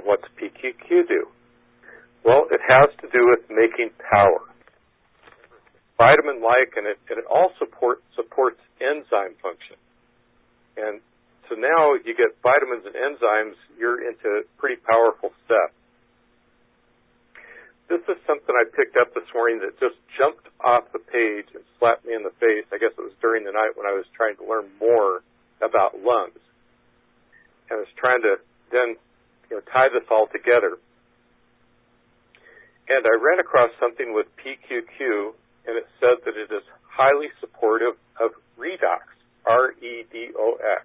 what's PQQ do? Well, it has to do with making power. Vitamin-like, and it all supports enzyme function. And so now you get vitamins and enzymes, you're into pretty powerful stuff. This is something I picked up this morning that just jumped off the page and slapped me in the face. I guess it was during the night when I was trying to learn more about lungs. And I was trying to then tie this all together. And I ran across something with PQQ, and it said that it is highly supportive of redox, R-E-D-O-X.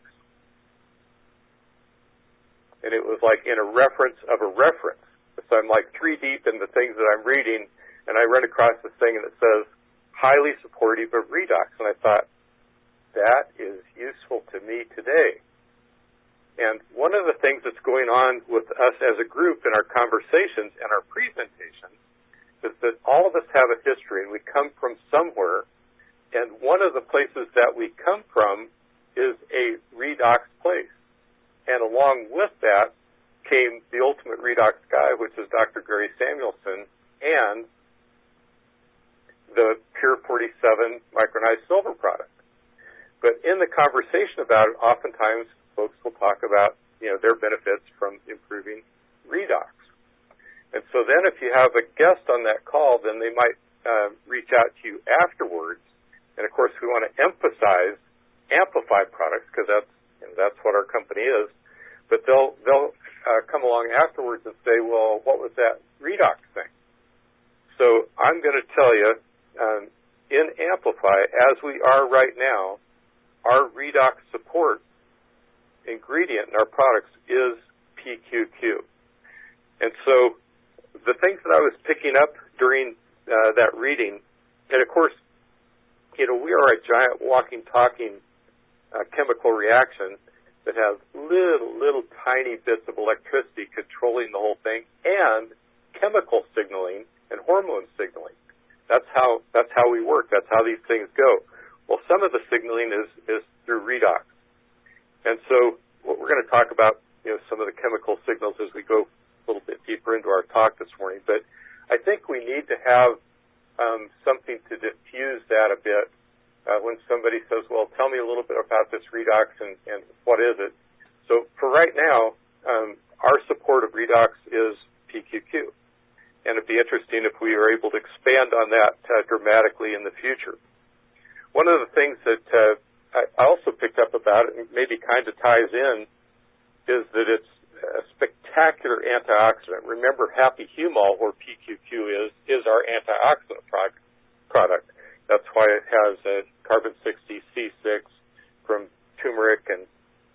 And it was like in a reference of a reference. So I'm like three deep in the things that I'm reading, and I run across this thing, and it says, highly supportive of redox. And I thought, that is useful to me today. And one of the things that's going on with us as a group in our conversations and our presentations is that all of us have a history, and we come from somewhere, and one of the places that we come from is a redox place. And along with that came the ultimate redox guy, which is Dr. Gary Samuelson, and the Pure 47 micronized silver product. But in the conversation about it, oftentimes folks will talk about, their benefits from improving redox. And so then if you have a guest on that call, then they might reach out to you afterwards. And of course, we want to emphasize amplified products because that's what our company is. But they'll come along afterwards and say, well, what was that redox thing? So I'm going to tell you, in Amplify, as we are right now, our redox support ingredient in our products is PQQ. And so the things that I was picking up during that reading, and of course, we are a giant walking, talking chemical reaction that has little tiny bits of electricity controlling the whole thing, and chemical signaling and hormone signaling. That's how we work. That's how these things go. Well, some of the signaling is through redox. And so what we're going to talk about, some of the chemical signals as we go a little bit deeper into our talk this morning. But I think we need to have something to diffuse that a bit when somebody says, well, tell me a little bit about this redox and what is it. So for right now, our support of redox is PQQ. And it'd be interesting if we are able to expand on that dramatically in the future. One of the things that I also picked up about it, and maybe kind of ties in, is that it's a spectacular antioxidant. Remember, Happy Humol, where PQQ is our antioxidant product. That's why it has carbon-60 C6 from turmeric and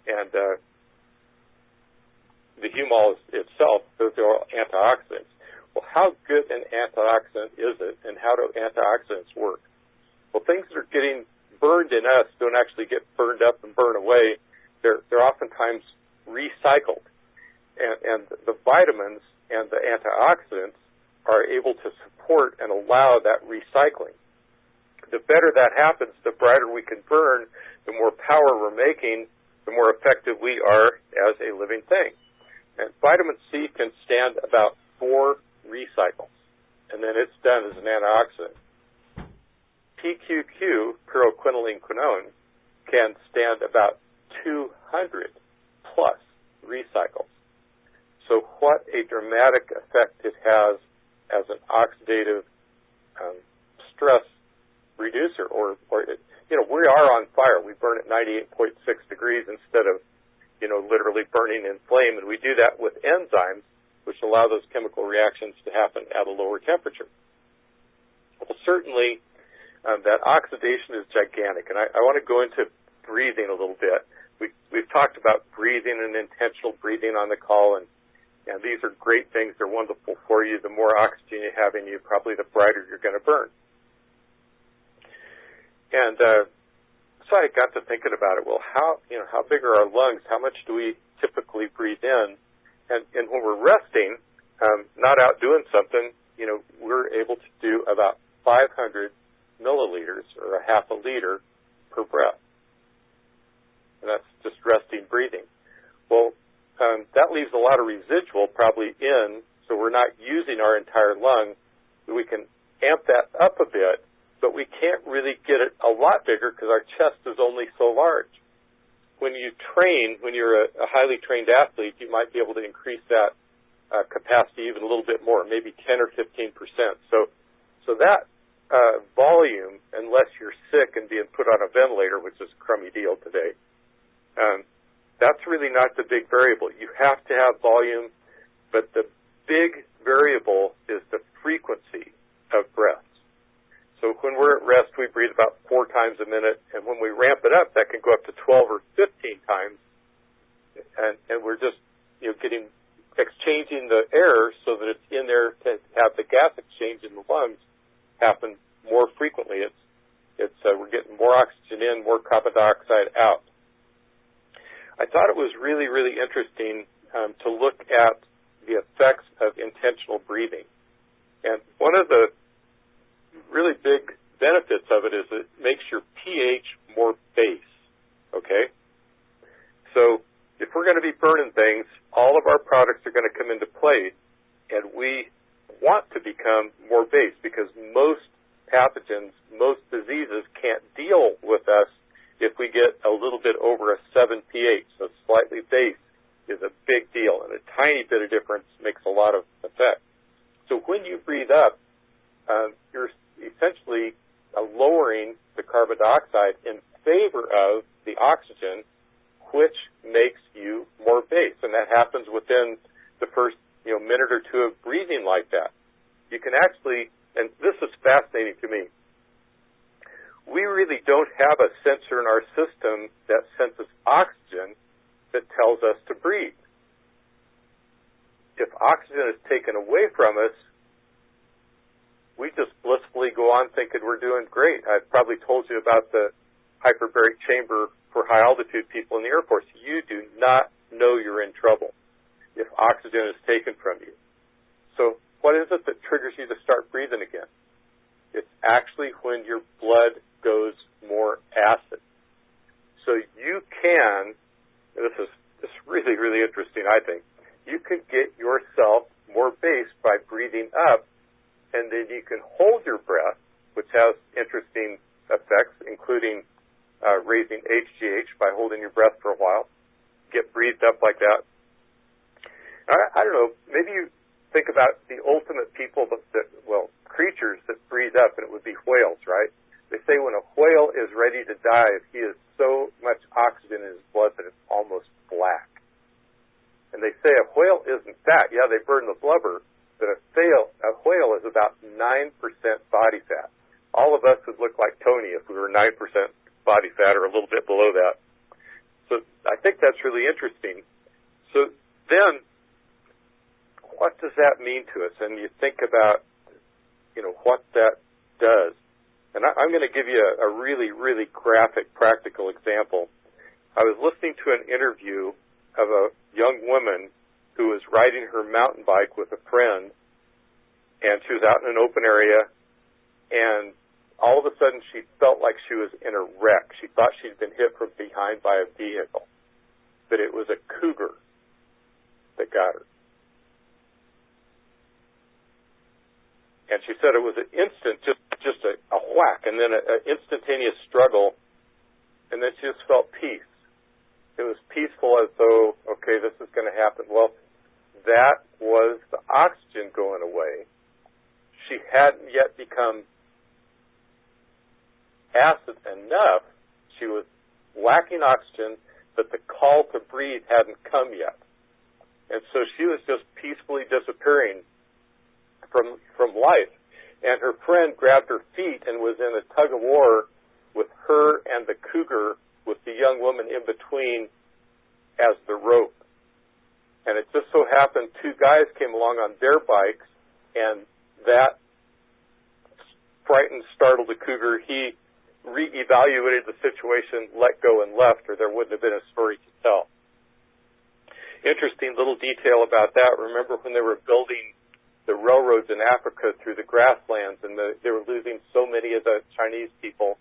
the humol itself. Those are all antioxidants. Well, how good an antioxidant is it, and how do antioxidants work? Well, things that are getting burned in us don't actually get burned up and burn away. They're oftentimes recycled. And the vitamins and the antioxidants are able to support and allow that recycling. The better that happens, the brighter we can burn, the more power we're making, the more effective we are as a living thing. And vitamin C can stand about 4 recycles, and then it's done as an antioxidant. PQQ, pyroquinoline-quinone, can stand about 200 plus recycles. So what a dramatic effect it has as an oxidative stress reducer, or we are on fire. We burn at 98.6 degrees instead of, literally burning in flame, and we do that with enzymes, which allow those chemical reactions to happen at a lower temperature. Well, certainly, that oxidation is gigantic, and I want to go into breathing a little bit. We've talked about breathing and intentional breathing on the call, and these are great things. They're wonderful for you. The more oxygen you have in you, probably the brighter you're going to burn. And so I got to thinking about it. Well, how big are our lungs? How much do we typically breathe in? And when we're resting, not out doing something, we're able to do about 500 milliliters, or a half a liter, per breath. And that's just resting breathing. Well, that leaves a lot of residual probably in, so we're not using our entire lung. We can amp that up a bit, but we can't really get it a lot bigger because our chest is only so large. When you train, when you're a highly trained athlete, you might be able to increase that capacity even a little bit more, maybe 10 or 15%. So that volume, unless you're sick and being put on a ventilator, which is a crummy deal today, that's really not the big variable. You have to have volume, but the big variable is the frequency of breaths. So when we're at rest, we breathe about 4 times a minute, and when we ramp it up, that can go up to 12 or 15 times, and we're just exchanging the air so that it's in there to have the gas exchange in the lungs happen more frequently. We're getting more oxygen in, more carbon dioxide out. I thought it was really, really interesting to look at the effects of intentional breathing. And one of the really big benefits of it is it makes your pH more base, okay? So if we're going to be burning things, all of our products are going to come into play, and we want to become more base because most pathogens, most diseases can't deal with us if we get a little bit over a 7 pH. So slightly base is a big deal, and a tiny bit of difference makes a lot of effect. So when you breathe up, you're essentially lowering the carbon dioxide in favor of the oxygen, which makes you more base. And that happens within the first minute or two of breathing like that. You can actually, and this is fascinating to me, we really don't have a sensor in our system that senses oxygen that tells us to breathe. If oxygen is taken away from us, we just blissfully go on thinking we're doing great. I've probably told you about the hyperbaric chamber for high-altitude people in the Air Force. You do not know you're in trouble if oxygen is taken from you. So what is it that triggers you to start breathing again? It's actually when your blood goes more acid. So you can, this is really, really interesting, I think, you can get yourself more base by breathing up, and then you can hold your breath, which has interesting effects, including raising HGH by holding your breath for a while. Get breathed up like that. I don't know, maybe you think about the ultimate people, creatures that breathe up, and it would be whales, right? They say when a whale is ready to dive, he has so much oxygen in his blood that it's almost black. And they say a whale isn't fat. Yeah, they burn the blubber, but a whale is about 9% body fat. All of us would look like Tony if we were 9% body fat or a little bit below that. So I think that's really interesting. So then, what does that mean to us? And you think about, what that does. And I'm going to give you a really, really graphic, practical example. I was listening to an interview of a young woman who was riding her mountain bike with a friend, and she was out in an open area, and all of a sudden she felt like she was in a wreck. She thought she'd been hit from behind by a vehicle, but it was a cougar that got her. And she said it was an instant, just a whack, and then an instantaneous struggle, and then she just felt peace. It was peaceful as though, okay, this is going to happen. Well, that was the oxygen going away. She hadn't yet become acid enough. She was lacking oxygen, but the call to breathe hadn't come yet. And so she was just peacefully disappearing from life. And her friend grabbed her feet and was in a tug of war with her and the cougar, with the young woman in between as the rope. And it just so happened 2 guys came along on their bikes, and that frightened, startled the cougar. He reevaluated the situation, let go, and left, or there wouldn't have been a story to tell. Interesting little detail about that. Remember when they were building the railroads in Africa through the grasslands, and they were losing so many of the Chinese people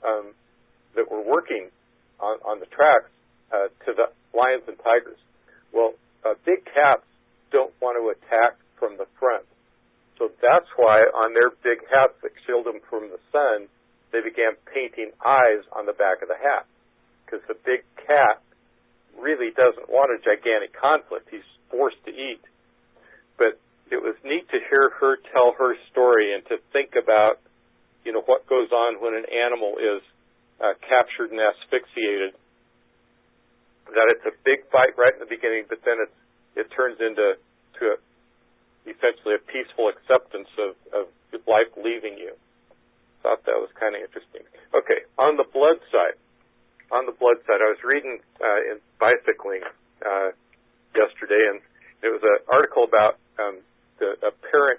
that were working on the tracks to the lions and tigers. Well, big cats don't want to attack from the front. So that's why on their big hats that shield them from the sun, they began painting eyes on the back of the hat. Because the big cat really doesn't want a gigantic conflict. He's forced to eat. But it was neat to hear her tell her story and to think about, what goes on when an animal is captured and asphyxiated. That it's a big fight right in the beginning, but then it turns into essentially a peaceful acceptance of life leaving you. Thought that was kind of interesting. Okay, on the blood side, I was reading in Bicycling yesterday, and it was an article about a parent.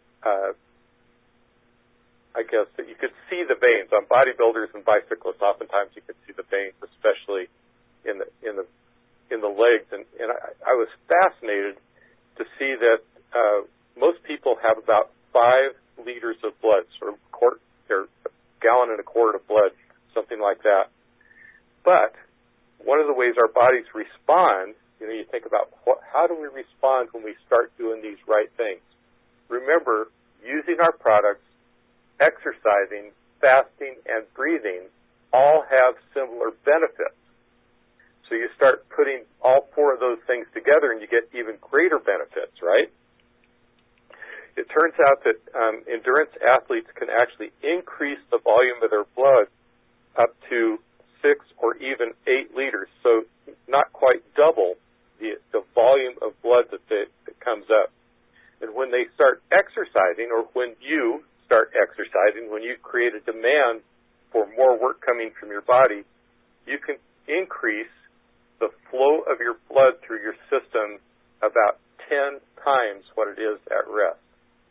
I guess that you could see the veins on bodybuilders and bicyclists. Oftentimes, you could see the veins, especially in the legs, and I was fascinated to see that most people have about 5 liters of blood, sort of a gallon and a quart of blood, something like that. But one of the ways our bodies respond, you think about how do we respond when we start doing these right things? Remember, using our products, exercising, fasting, and breathing all have similar benefits. So you start putting all 4 of those things together and you get even greater benefits, right? It turns out that endurance athletes can actually increase the volume of their blood up to 6 or even 8 liters, so not quite double the volume of blood that comes up. And when they start exercising, or when you start exercising, when you create a demand for more work coming from your body, you can increase the flow of your blood through your system about 10 times what it is at rest.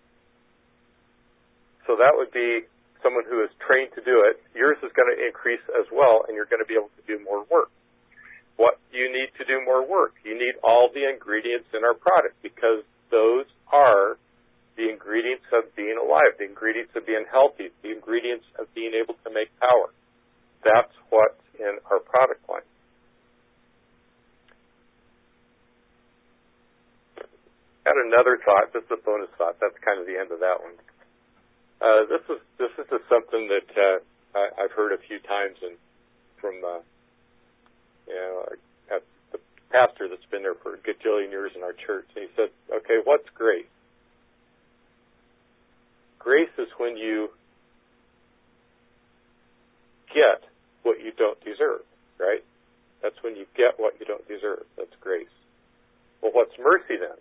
So that would be someone who is trained to do it. Yours is going to increase as well, and you're going to be able to do more work. What do you need to do more work? You need all the ingredients in our product, because those are the ingredients of being alive, the ingredients of being healthy, the ingredients of being able to make power. That's what's in our product line. Got another thought. This is a bonus thought. That's kind of the end of that one. This is just something that I've heard a few times, and from the pastor that's been there for a gajillion years in our church. And he said, "Okay, what's grace? Grace is when you get what you don't deserve, right? That's when you get what you don't deserve. That's grace. Well, what's mercy then?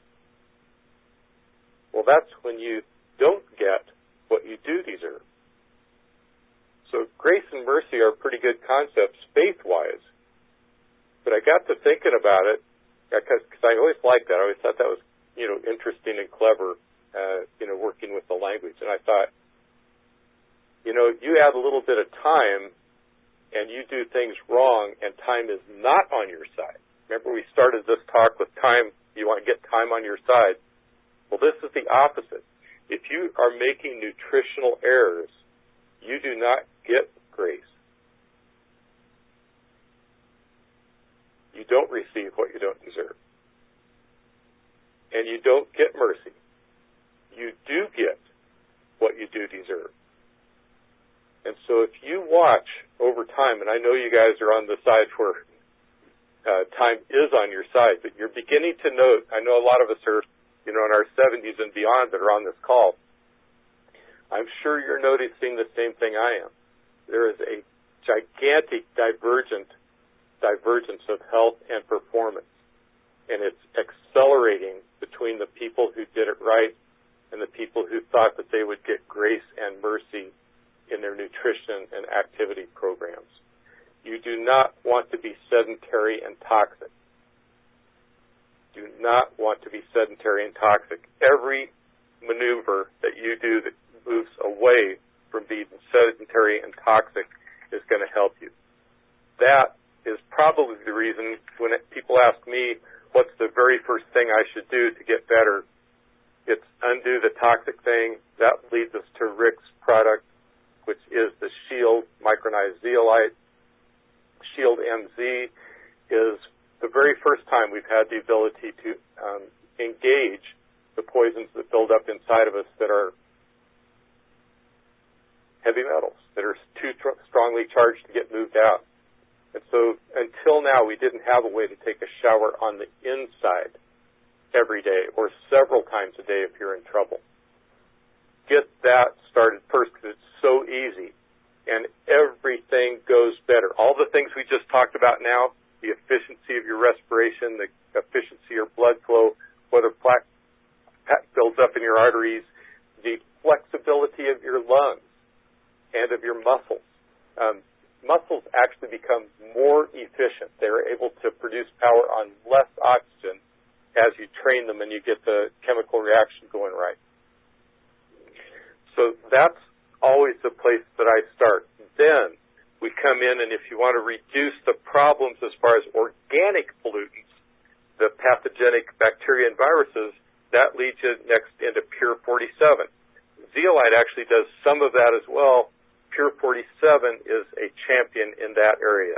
Well, that's when you don't get what you do deserve. So grace and mercy are pretty good concepts faith-wise. But I got to thinking about it, because I always liked that. I always thought that was, interesting and clever, working with the language. And I thought, you add a little bit of time and you do things wrong, and time is not on your side. Remember, we started this talk with time. You want to get time on your side. Well, this is the opposite. If you are making nutritional errors, you do not get grace. You don't receive what you don't deserve. And you don't get mercy. You do get what you do deserve. And so if you watch over time, and I know you guys are on the side where time is on your side, but you're beginning to note, I know a lot of us are, in our 70s and beyond that are on this call. I'm sure you're noticing the same thing I am. There is a gigantic divergence of health and performance. And it's accelerating between the people who did it right and the people who thought that they would get grace and mercy in their nutrition and activity programs. You do not want to be sedentary and toxic. Do not want to be sedentary and toxic. Every maneuver that you do that moves away from being sedentary and toxic is going to help you. That is probably the reason when people ask me, what's the very first thing I should do to get better? It's undo the toxic thing. That leads us to Rick's product, which is the Shield micronized zeolite. Shield MZ is the very first time we've had the ability to engage the poisons that build up inside of us that are heavy metals, that are too strongly charged to get moved out. And so until now, we didn't have a way to take a shower on the inside every day or several times a day if you're in trouble. Get that started first because it's so easy, and everything goes better. All the things we just talked about now, the efficiency of your respiration, the efficiency of your blood flow, whether plaque builds up in your arteries, the flexibility of your lungs and of your muscles. Muscles actually become more efficient. They're able to produce power on less oxygen as you train them and you get the chemical reaction going right. So that's always the place that I start. Then we come in, and if you want to reduce the problems as far as organic pollutants, the pathogenic bacteria and viruses, that leads you next into Pure 47. Zeolite actually does some of that as well. Pure 47 is a champion in that area.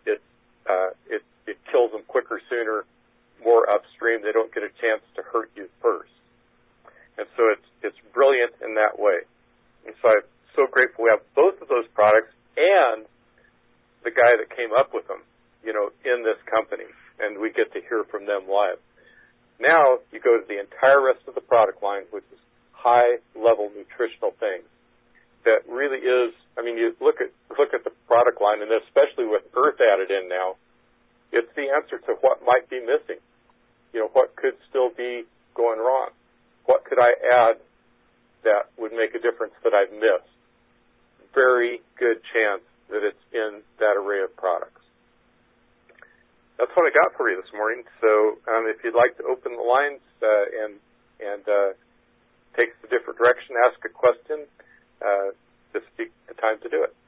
It kills them quicker, sooner, more upstream. They don't get a chance to hurt you first. And so it's brilliant in that way. And so I'm so grateful we have both of those products and the guy that came up with them, in this company. And we get to hear from them live. Now you go to the entire rest of the product line, which is high-level nutritional things. That really is, you look at the product line, and especially with earth added in now, it's the answer to what might be missing. What could still be going wrong? What could I add that would make a difference that I've missed? Very good chance that it's in that array of products. That's what I got for you this morning. So if you'd like to open the lines and take the different direction, ask a question, this would be the time to do it.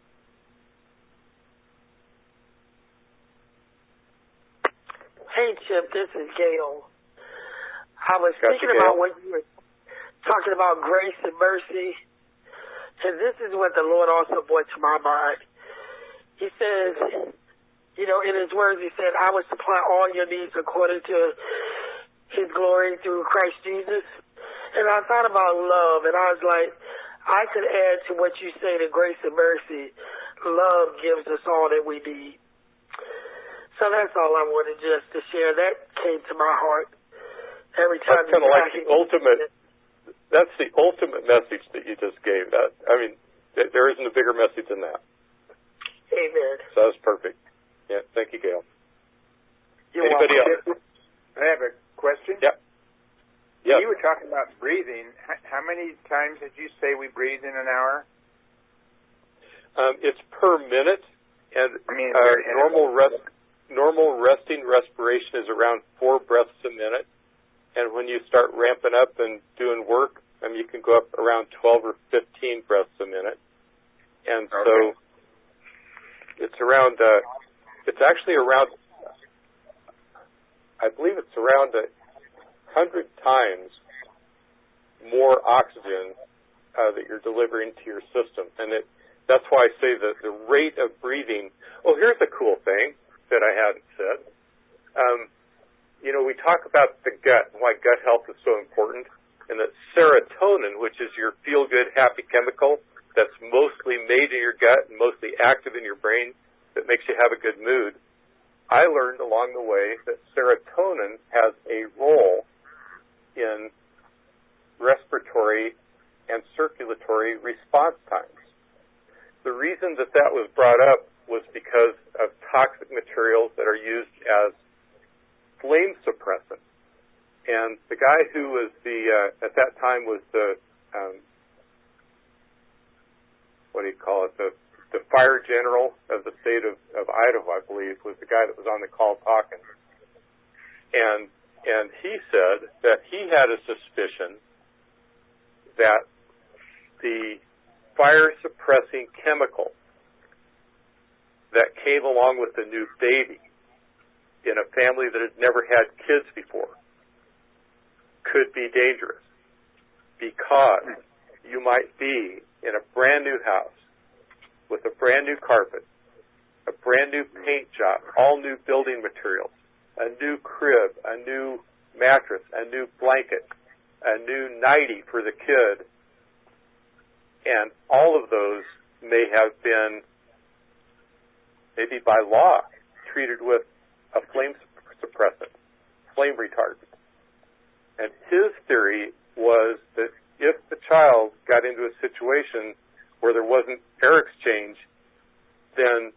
Hey, Chip, this is Gail. I was thinking about what you were talking about, grace and mercy, and this is what the Lord also brought to my mind. He says, in his words, he said, I will supply all your needs according to his glory through Christ Jesus. And I thought about love, and I was like, I could add to what you say to grace and mercy. Love gives us all that we need. So that's all I wanted just to share. That came to my heart every time. That's kind of like the ultimate. That's the ultimate message that you just gave. There isn't a bigger message than that. Amen. So that was perfect. Yeah, thank you, Gail. Anybody else? I have a question. Yeah. You were talking about breathing. How many times did you say we breathe in an hour? It's per minute, and normal resting respiration is around 4 breaths a minute. And when you start ramping up and doing work, you can go up around 12 or 15 breaths a minute. And so it's around. It's actually around. I believe it's around 100 times more oxygen that you're delivering to your system. And that's why I say that the rate of breathing. Oh, here's a cool thing that I hadn't said. We talk about the gut and why gut health is so important, and that serotonin, which is your feel-good, happy chemical that's mostly made in your gut and mostly active in your brain that makes you have a good mood, I learned along the way that serotonin has a role in respiratory and circulatory response times. The reason that was brought up was because of toxic materials that are used as flame suppressant. And the guy who was at that time was the fire general of the state of Idaho, I believe, was the guy that was on the call talking. And he said that he had a suspicion that the fire-suppressing chemical that came along with the new baby in a family that had never had kids before could be dangerous, because you might be in a brand new house with a brand new carpet, a brand new paint job, all new building materials, a new crib, a new mattress, a new blanket, a new nightie for the kid, and all of those may have been, maybe by law, treated with a flame suppressant, flame retardant. And his theory was that if the child got into a situation where there wasn't air exchange, then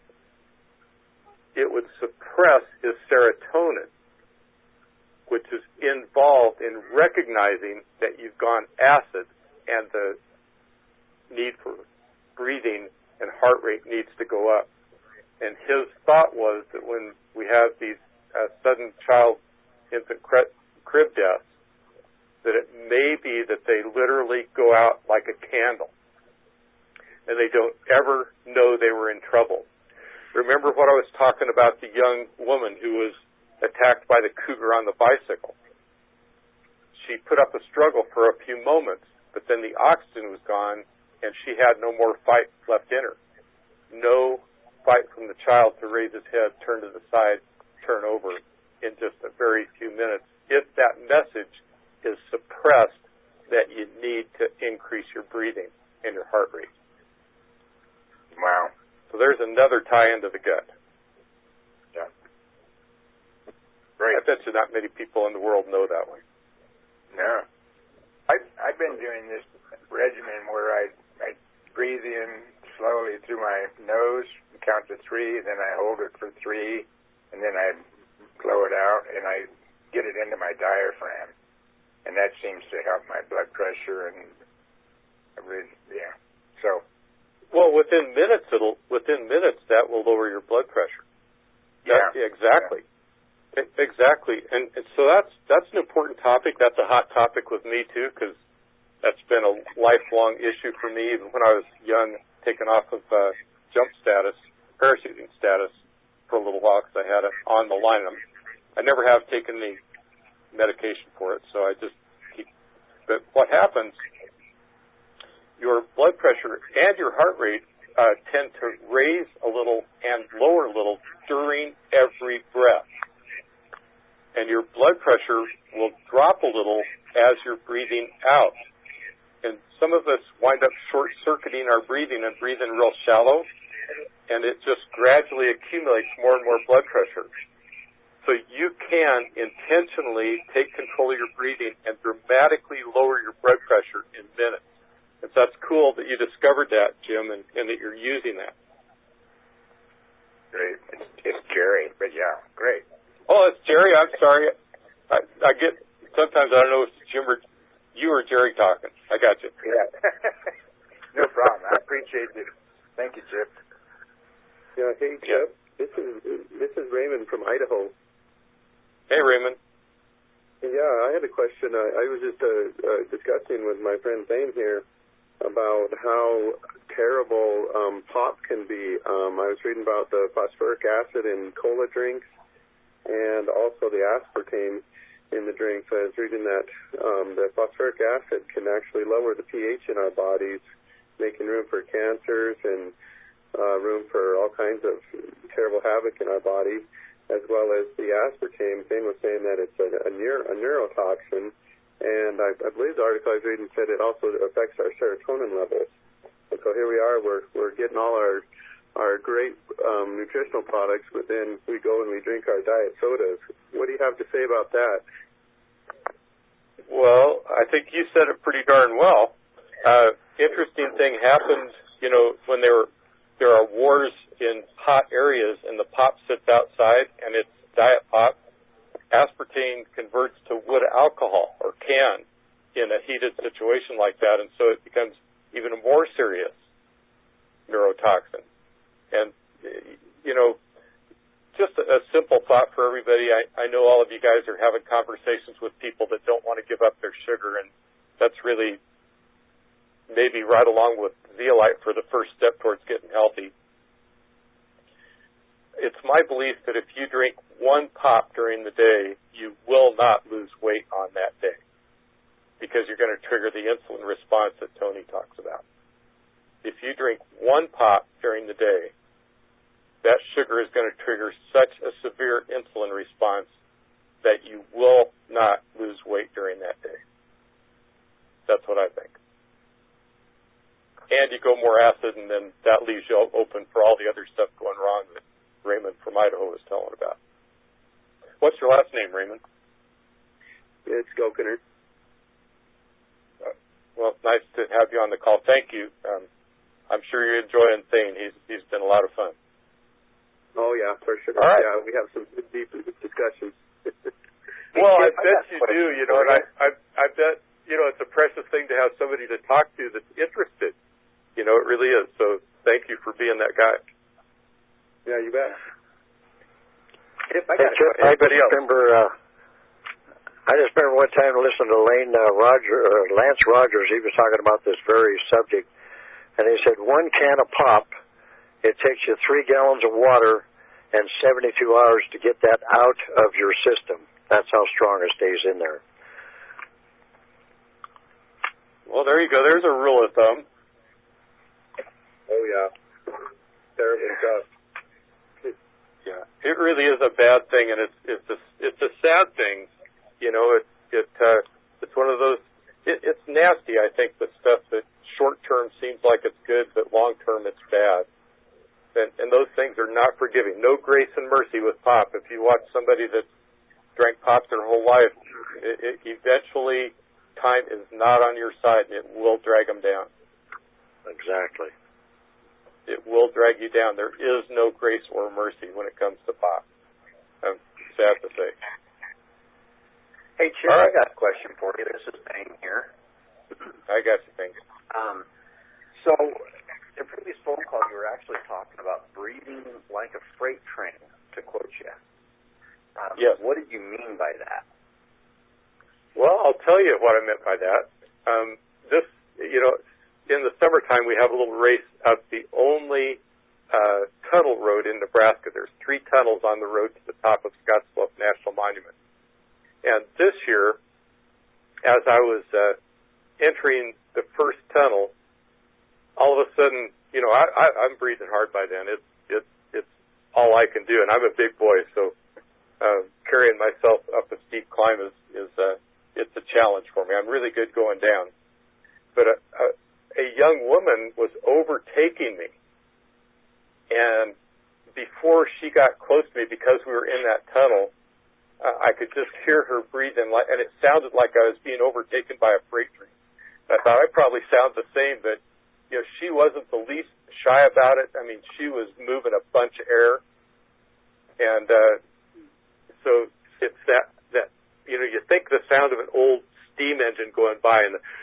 it would suppress his serotonin, which is involved in recognizing that you've gone acid and the need for breathing and heart rate needs to go up. And his thought was that when we have these sudden infant crib deaths, that it may be that they literally go out like a candle and they don't ever know they were in trouble. Remember what I was talking about, the young woman who was attacked by the cougar on the bicycle. She put up a struggle for a few moments, but then the oxygen was gone and she had no more fight left in her. No fight from the child to raise his head, turn to the side, turn over in just a very few minutes. If that message is suppressed, that you need to increase your breathing and your heart rate. Wow. So there's another tie into the gut. Yeah. Great. I bet you not many people in the world know that one. No. I've been doing this regimen where I breathe in slowly through my nose, count to 3, then I hold it for 3, and then I blow it out, and I get it into my diaphragm. And that seems to help my blood pressure and yeah. So. Well, within minutes that will lower your blood pressure. Exactly. Yeah. Exactly. And so that's an important topic. That's a hot topic with me too, because that's been a lifelong issue for me. Even when I was young, taken off of parachuting status for a little while because I had it on the line. I never have taken any medication for it, so I just keep. But what happens? Your blood pressure and your heart rate tend to raise a little and lower a little during every breath. And your blood pressure will drop a little as you're breathing out. And some of us wind up short-circuiting our breathing and breathing real shallow, and it just gradually accumulates more and more blood pressure. So you can intentionally take control of your breathing and dramatically lower your blood pressure in minutes. And so that's cool that you discovered that, Jim, and that you're using that. Great. It's Jerry, but yeah, great. Oh, it's Jerry. I'm sorry. I get, sometimes I don't know if it's Jim or you or Jerry talking. I got you. Yeah. No problem. I appreciate it. Thank you, Chip. Yeah, hey, Chip. This is Raymond from Idaho. Hey, Raymond. Yeah, I had a question. I was just discussing with my friend Zane here about how terrible pop can be. I was reading about the phosphoric acid in cola drinks and also the aspartame in the drinks. I was reading that the phosphoric acid can actually lower the pH in our bodies, making room for cancers and room for all kinds of terrible havoc in our body, as well as the aspartame. Zane was saying that it's a neurotoxin. And I believe the article I was reading said it also affects our serotonin levels. And so here we are, we're getting all our great nutritional products, but then we go and we drink our diet sodas. What do you have to say about that? Well, I think you said it pretty darn well. Interesting thing happens, when there are wars in hot areas and the pop sits outside and it's diet pop. Aspartame converts to wood alcohol, or can, in a heated situation like that, and so it becomes even a more serious neurotoxin. And, just a simple thought for everybody. I know all of you guys are having conversations with people that don't want to give up their sugar, and that's really maybe right along with zeolite for the first step towards getting healthy. It's my belief that if you drink one pop during the day, you will not lose weight on that day because you're going to trigger the insulin response that Tony talks about. If you drink one pop during the day, that sugar is going to trigger such a severe insulin response that you will not lose weight during that day. That's what I think. And you go more acid, and then that leaves you open for all the other stuff going wrong that Raymond from Idaho was telling about. What's your last name, Raymond? It's Gokener. Well, nice to have you on the call. Thank you. I'm sure you're enjoying Thane. He's been a lot of fun. Oh, yeah, for sure. All right. Yeah, we have some deep discussions. Well, I bet you do, you know, and I bet, you know, it's a precious thing to have somebody to talk to that's interested. You know, it really is. So thank you for being that guy. Yeah, you bet. I just remember one time listening to Lance Rogers. He was talking about this very subject, and he said 1 can of pop, it takes you 3 gallons of water and 72 hours to get that out of your system. That's how strong it stays in there. Well, there you go. There's a rule of thumb. Oh, yeah. Terrible stuff. Yeah, it really is a bad thing, and it's a sad thing. You know, it's one of those. It's nasty. I think the stuff that short term seems like it's good, but long term it's bad. And those things are not forgiving. No grace and mercy with pop. If you watch somebody that drank pop their whole life, eventually time is not on your side, and it will drag them down. Exactly. It will drag you down. There is no grace or mercy when it comes to pop. I'm sad to say. Hey, Chip, right. I got a question for you. This is Bang here. I got you, Bang. So, in a previous phone call, you were actually talking about breathing like a freight train, to quote you. Yes. What did you mean by that? Well, I'll tell you what I meant by that. This, you know, in the summertime, we have a little race up the only tunnel road in Nebraska. There's 3 tunnels on the road to the top of Scottsbluff National Monument. And this year, as I was entering the first tunnel, all of a sudden, you know, I'm breathing hard by then. It's all I can do, and I'm a big boy, so carrying myself up a steep climb is it's a challenge for me. I'm really good going down, but a young woman was overtaking me, and before she got close to me, because we were in that tunnel, I could just hear her breathing, and it sounded like I was being overtaken by a freight train. I thought I probably sound the same, but you know, she wasn't the least shy about it. I mean, she was moving a bunch of air, and so it's that you know, you think the sound of an old steam engine going by, and the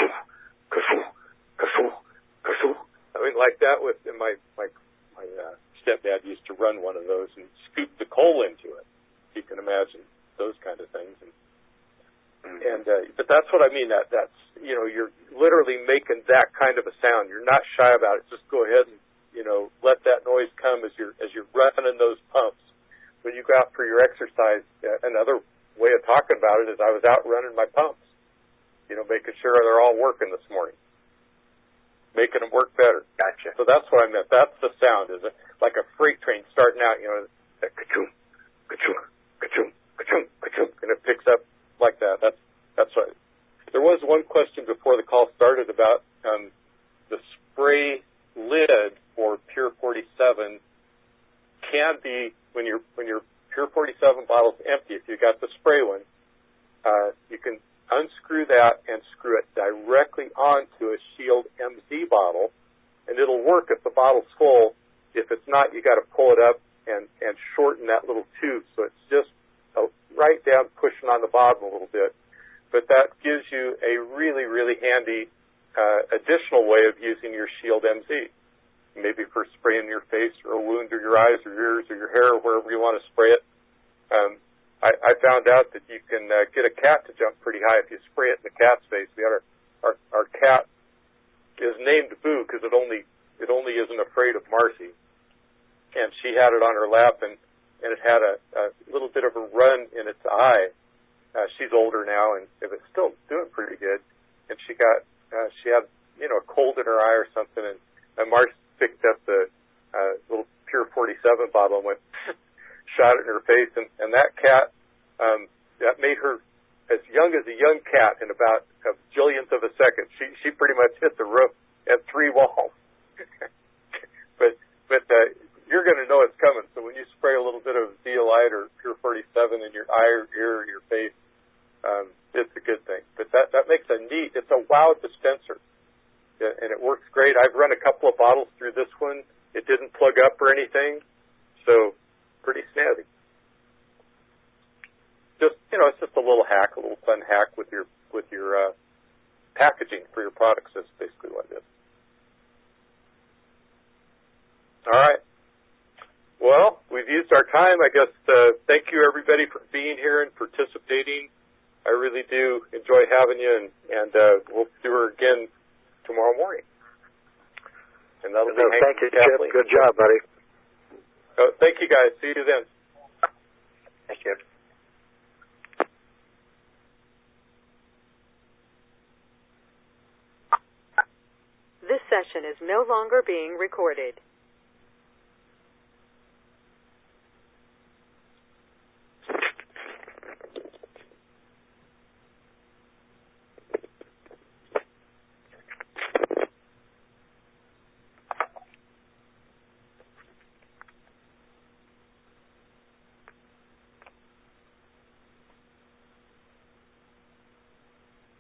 I mean, like that. With my stepdad used to run one of those and scoop the coal into it. You can imagine those kind of things, and but that's what I mean. That's, you know, you're literally making that kind of a sound. You're not shy about it. Just go ahead and, you know, let that noise come as you're running those pumps. When you go out for your exercise, another way of talking about it is I was out running my pumps. You know, making sure they're all working this morning, making them work better. Gotcha. So that's what I meant. That's the sound. Is it like a freight train starting out? You know, that ka-choom, ka-choom, ka-choom, ka-choom, ka-choom, and it picks up like that. That's right. There was one question before the call started about the spray lid for Pure 47 can be, when your Pure 47 bottle's empty, if you got the spray one, you can unscrew that and screw it directly onto a Shield MZ bottle, and it'll work if the bottle's full. If it's not, you got to pull it up and shorten that little tube so it's just right down, pushing on the bottom a little bit. But that gives you a really, really handy additional way of using your Shield MZ, maybe for spraying your face or a wound or your eyes or your ears or your hair or wherever you want to spray it. I found out that you can get a cat to jump pretty high if you spray it in the cat's face. We had our cat is named Boo because it only isn't afraid of Marcy, and she had it on her lap, and it had a little bit of a run in its eye. She's older now, and it's still doing pretty good. And she had, you know, a cold in her eye or something, and Marcy picked up the little Pure 47 bottle and went, shot it in her face, and that cat, as a young cat in about a billionth of a second. She pretty much hit the roof at 3 walls. but you're going to know it's coming. So when you spray a little bit of Zeolite or Pure 47 in your eye or ear or your face, it's a good thing. But that makes it's a wow dispenser. And it works great. I've run a couple of bottles through this one. It didn't plug up or anything. So pretty snazzy. Just, it's just a little hack, a little fun hack with your packaging for your products. That's basically what it is. All right. Well, we've used our time. I guess thank you, everybody, for being here and participating. I really do enjoy having you, and we'll do her again tomorrow morning. And that'll be thank you, Chip. Good job, buddy. Thank you, guys. See you then. Thank you. This session is no longer being recorded.